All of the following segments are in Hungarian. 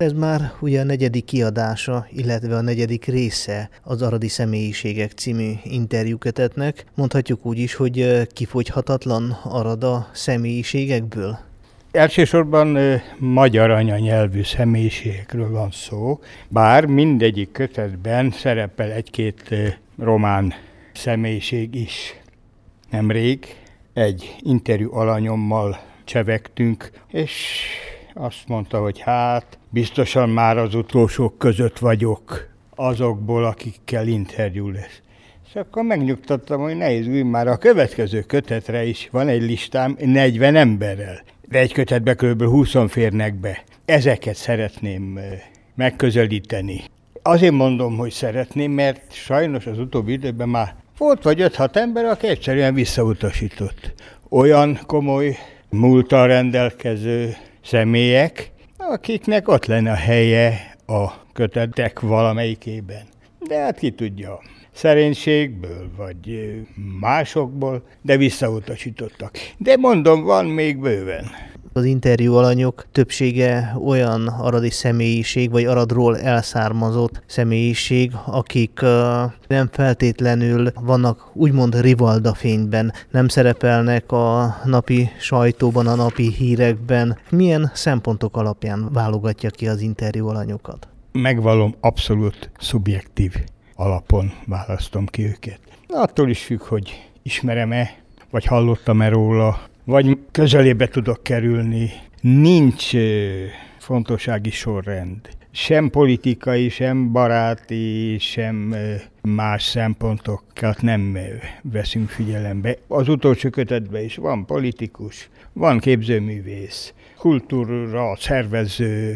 Ez már ugye a negyedik kiadása, illetve a negyedik része az Aradi Személyiségek című interjúkötetnek. Mondhatjuk úgy is, hogy kifogyhatatlan Arad a személyiségekből? Elsősorban magyar anyanyelvű személyiségekről van szó, bár mindegyik kötetben szerepel egy-két román személyiség is. Nemrég egy interjú alanyommal csevegtünk, és azt mondta, hogy hát biztosan már az utolsók között vagyok azokból, akikkel interjú lesz. És akkor megnyugtattam, hogy ne izgulj, már a következő kötetre is van egy listám 40 emberrel. De egy kötetbe kb. 20 férnek be. Ezeket szeretném megközelíteni. Azért mondom, hogy szeretném, mert sajnos az utóbbi időben már volt vagy 5-6 ember, aki egyszerűen visszautasított. Olyan komoly múlttal rendelkező személyek, akiknek ott lenne a helye a kötetek valamelyikében. De hát ki tudja, szerénységből vagy másokból, de visszautasítottak. De mondom, van még bőven. Az interjú alanyok többsége olyan aradi személyiség, vagy Aradról elszármazott személyiség, akik nem feltétlenül vannak úgymond rivaldafényben, nem szerepelnek a napi sajtóban, a napi hírekben. Milyen szempontok alapján válogatja ki az interjú alanyokat? Megvallom, abszolút szubjektív alapon választom ki őket. Attól is függ, hogy ismerem-e, vagy hallottam-e róla, vagy közelébe tudok kerülni. Nincs fontossági sorrend. Sem politikai, sem baráti, sem más szempontokat nem veszünk figyelembe. Az utolsó kötetben is van politikus, van képzőművész, kultúra szervező,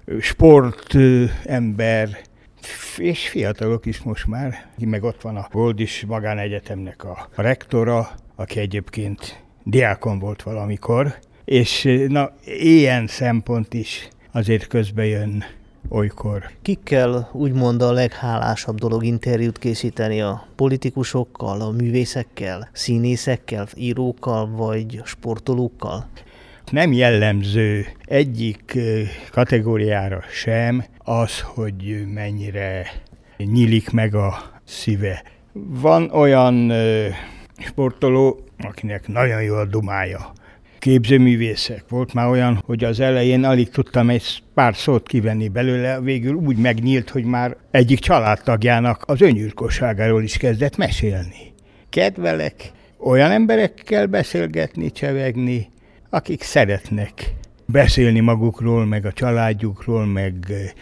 sportember, és fiatalok is most már. Meg ott van a Boldis Magánegyetemnek a rektora, aki egyébként diákon volt valamikor, és na, ilyen szempont is azért közbe jön olykor. Kikkel úgymond a leghálásabb dolog interjút készíteni? A politikusokkal, a művészekkel, színészekkel, írókkal vagy sportolókkal? Nem jellemző egyik kategóriára sem az, hogy mennyire nyílik meg a szíve. Van olyan sportoló, akinek nagyon jó a dumája. Képzőművészek. Volt már olyan, hogy az elején alig tudtam egy pár szót kivenni belőle, végül úgy megnyílt, hogy már egyik családtagjának az öngyilkosságáról is kezdett mesélni. Kedvelek olyan emberekkel beszélgetni, csevegni, akik szeretnek beszélni magukról, meg a családjukról, meg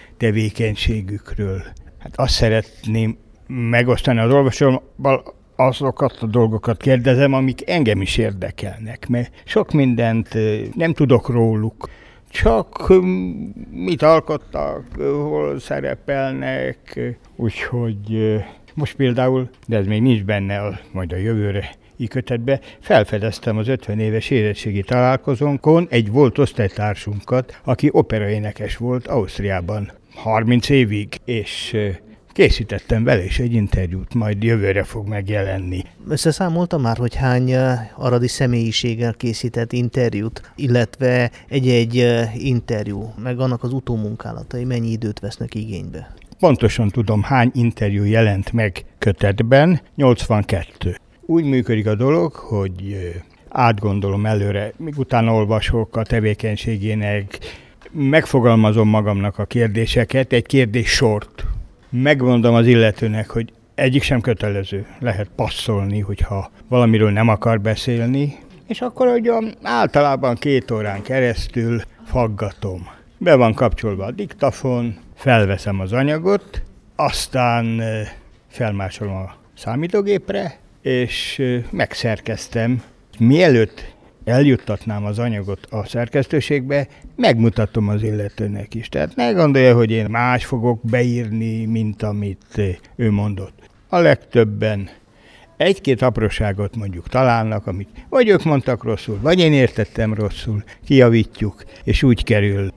tevékenységükről. Hát azt szeretném megosztani az olvasóval, azokat a dolgokat kérdezem, amik engem is érdekelnek, mert sok mindent nem tudok róluk. Csak mit alkottak, hol szerepelnek, úgyhogy most például, de ez még nincs benne, majd a jövőre kötetbe, felfedeztem az 50 éves érettségi találkozónkon egy volt osztálytársunkat, aki operaénekes volt Ausztriában 30 évig, és készítettem vele is egy interjút, majd jövőre fog megjelenni. Összeszámolta már, hogy hány aradi személyiséggel készített interjút, illetve egy-egy interjú, meg annak az utómunkálatai mennyi időt vesznek igénybe? Pontosan tudom, hány interjú jelent meg kötetben, 82. Úgy működik a dolog, hogy átgondolom előre, míg utána olvasok a tevékenységének, megfogalmazom magamnak a kérdéseket, egy kérdéssort. Megmondom az illetőnek, hogy egyik sem kötelező, lehet passzolni, hogyha valamiről nem akar beszélni, és akkor ugye általában 2 órán keresztül faggatom. Be van kapcsolva a diktafon, felveszem az anyagot, aztán felmásolom a számítógépre, és megszerkeztem. Mielőtt eljuttatnám az anyagot a szerkesztőségbe, megmutatom az illetőnek is. Tehát ne gondolja, hogy én más fogok beírni, mint amit ő mondott. A legtöbben egy-két apróságot mondjuk találnak, amit vagy ők mondtak rosszul, vagy én értettem rosszul, kijavítjuk, és úgy kerül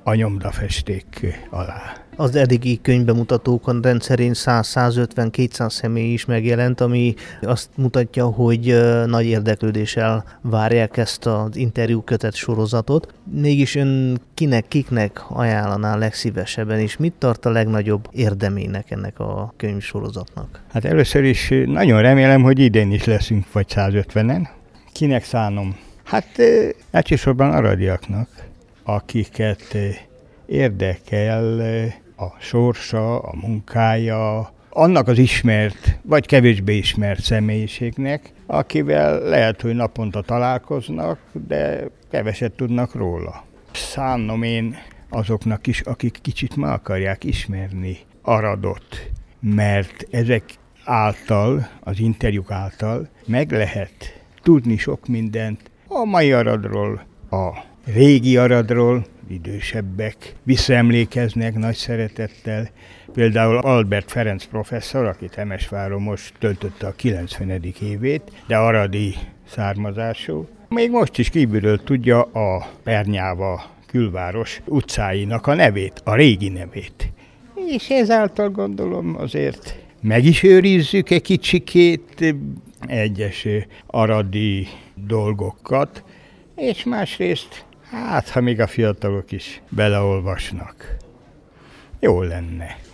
a nyomdafesték alá. Az eddigi könyvbemutatókon rendszerint 100-150-200 személy is megjelent, ami azt mutatja, hogy nagy érdeklődéssel várják ezt az interjúkötet sorozatot. Mégis ön kiknek ajánlaná legszívesebben, és mit tart a legnagyobb érdemének ennek a könyvsorozatnak? Hát először is nagyon remélem, hogy idén is leszünk vagy 150-en. Kinek szánom? Hát elsősorban aradiaknak, akiket érdekel a sorsa, a munkája, annak az ismert, vagy kevésbé ismert személyiségnek, akivel lehet, hogy naponta találkoznak, de keveset tudnak róla. Szánom én azoknak is, akik kicsit meg akarják ismerni Aradot, mert ezek által, az interjúk által meg lehet tudni sok mindent a mai Aradról, a régi Aradról, idősebbek visszaemlékeznek nagy szeretettel. Például Albert Ferenc professzor, aki Temesváron most töltötte a 90. évét, de aradi származású. Még most is kívülről tudja a Pernyáva külváros utcáinak a nevét, a régi nevét. És ezáltal gondolom azért meg is őrizzük egy kicsikét egyes aradi dolgokat, és másrészt hát, ha még a fiatalok is beleolvasnak, jó lenne.